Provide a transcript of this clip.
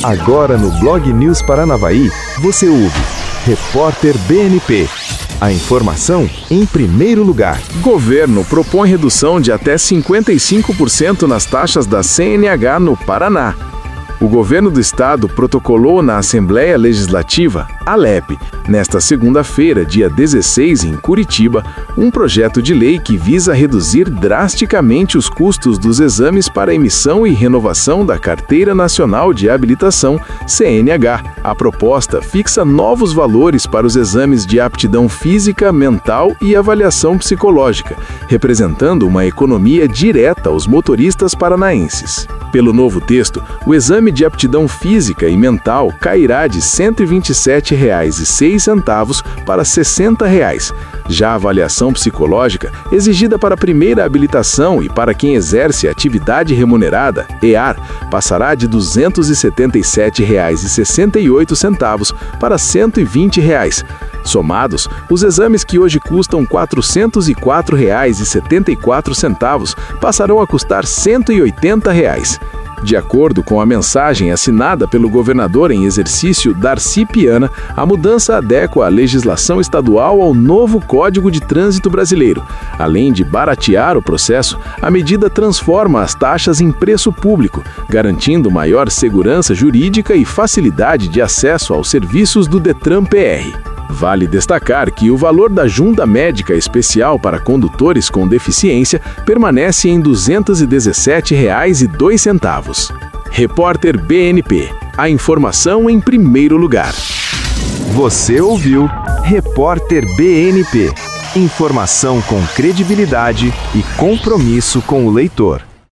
Agora no Blog News Paranavaí, você ouve Repórter BNP. A informação em primeiro lugar. Governo propõe redução de até 55% nas taxas da CNH no Paraná. O governo do estado protocolou na Assembleia Legislativa, ALEP, nesta segunda-feira, dia 16, em Curitiba, um projeto de lei que visa reduzir drasticamente os custos dos exames para emissão e renovação da Carteira Nacional de Habilitação, CNH. A proposta fixa novos valores para os exames de aptidão física, mental e avaliação psicológica, representando uma economia direta aos motoristas paranaenses. Pelo novo texto, o exame de aptidão física e mental cairá de R$ 127,06 para R$ 60. Já a avaliação psicológica, exigida para a primeira habilitação e para quem exerce atividade remunerada, EAR, passará de R$ 277,68 para R$ 120. Somados, os exames que hoje custam R$ 404,74 passarão a custar R$ 180. De acordo com a mensagem assinada pelo governador em exercício, Darcy Piana, a mudança adequa a legislação estadual ao novo Código de Trânsito Brasileiro. Além de baratear o processo, a medida transforma as taxas em preço público, garantindo maior segurança jurídica e facilidade de acesso aos serviços do Detran-PR. Vale destacar que o valor da junta médica especial para condutores com deficiência permanece em R$ 217,02. Repórter BNP. A informação em primeiro lugar. Você ouviu Repórter BNP. Informação com credibilidade e compromisso com o leitor.